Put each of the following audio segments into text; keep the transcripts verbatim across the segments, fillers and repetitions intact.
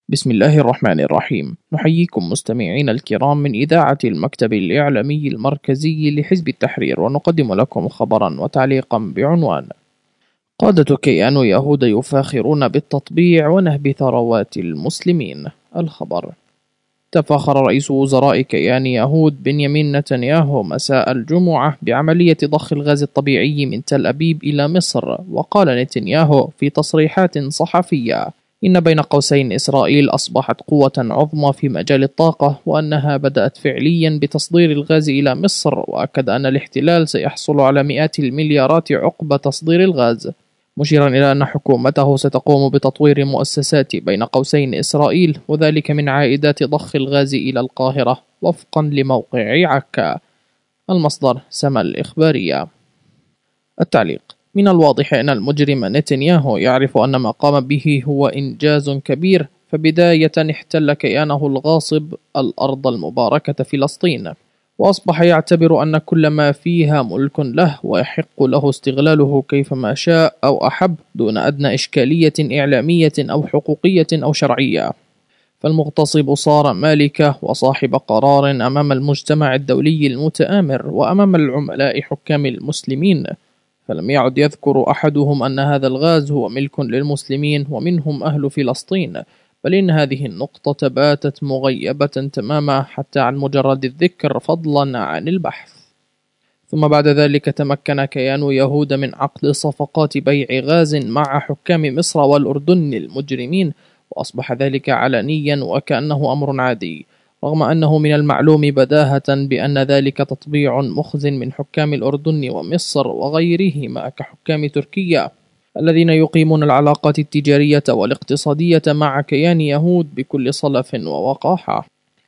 بسم الله الرحمن الرحيم. نحييكم مستمعين الكرام من إذاعة المكتب الإعلامي المركزي لحزب التحرير، ونقدم لكم خبرا وتعليقا بعنوان: قادة كيان يهود يفاخرون بالتطبيع ونهب ثروات المسلمين. الخبر: تفاخر رئيس وزراء كيان يهود بنيامين نتنياهو مساء الجمعة بعملية ضخ الغاز الطبيعي من تل أبيب إلى مصر. وقال نتنياهو في تصريحات صحفية إن بين قوسين إسرائيل أصبحت قوة عظمى في مجال الطاقة، وأنها بدأت فعليا بتصدير الغاز إلى مصر، وأكد أن الاحتلال سيحصل على مئات المليارات عقب تصدير الغاز، مشيرا إلى أن حكومته ستقوم بتطوير مؤسسات بين قوسين إسرائيل، وذلك من عائدات ضخ الغاز إلى القاهرة وفقا لموقع عكا. المصدر: سما الإخبارية. التعليق: من الواضح أن المجرم نتنياهو يعرف أن ما قام به هو إنجاز كبير، فبداية احتل كيانه الغاصب الأرض المباركة فلسطين، وأصبح يعتبر أن كل ما فيها ملك له ويحق له استغلاله كيفما شاء أو أحب دون أدنى إشكالية إعلامية أو حقوقية أو شرعية. فالمغتصب صار مالكه وصاحب قرار أمام المجتمع الدولي المتآمر وأمام العملاء حكام المسلمين، فلم يعد يذكر أحدهم أن هذا الغاز هو ملك للمسلمين ومنهم أهل فلسطين، بل إن هذه النقطة باتت مغيبة تماما حتى عن مجرد الذكر فضلا عن البحث. ثم بعد ذلك تمكن كيان يهود من عقد صفقات بيع غاز مع حكام مصر والأردن المجرمين، وأصبح ذلك علنيا وكأنه أمر عادي، رغم أنه من المعلوم بداهة بأن ذلك تطبيع مخزن من حكام الأردن ومصر وغيرهما كحكام تركيا، الذين يقيمون العلاقات التجارية والاقتصادية مع كيان يهود بكل صلف ووقاحة.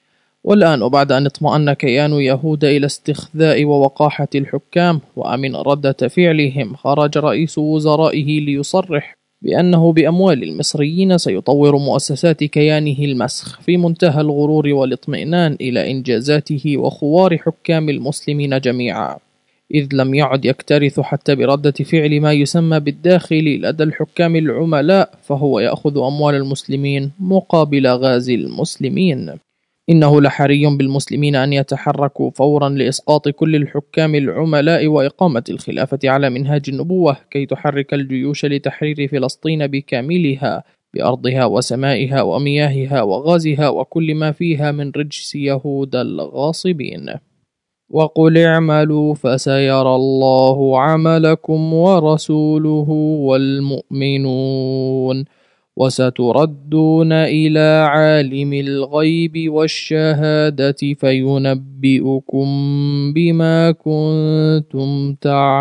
والآن، وبعد أن اطمأن كيان يهود إلى استخذاء ووقاحة الحكام وأمن ردة فعلهم، خرج رئيس وزرائه ليصرح بأنه بأموال المصريين سيطور مؤسسات كيانه المسخ، في منتهى الغرور والاطمئنان إلى إنجازاته وخوار حكام المسلمين جميعا، إذ لم يعد يكترث حتى بردة فعل ما يسمى بالداخل لدى الحكام العملاء، فهو يأخذ أموال المسلمين مقابل غاز المسلمين. إنه لحري بالمسلمين أن يتحركوا فورا لإسقاط كل الحكام العملاء وإقامة الخلافة على منهاج النبوة، كي تحرك الجيوش لتحرير فلسطين بكاملها، بأرضها وسمائها ومياهها وغازها وكل ما فيها من رجس يهود الغاصبين. وقل اعملوا فسيرى الله عملكم ورسوله والمؤمنون وستردون إلى عالم الغيب والشهادة فينبئكم بما كنتم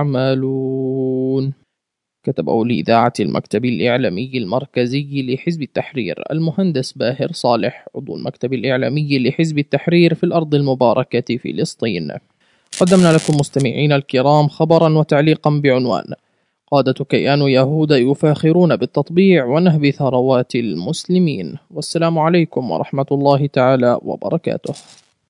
تعملون. كتبه لإذاعة المكتب الإعلامي المركزي لحزب التحرير المهندس باهر صالح، عضو المكتب الإعلامي لحزب التحرير في الأرض المباركة فلسطين. قدمنا لكم مستمعين الكرام خبرا وتعليقا بعنوان: قادة كيان يهود يفاخرون بالتطبيع ونهب ثروات المسلمين. والسلام عليكم ورحمة الله تعالى وبركاته.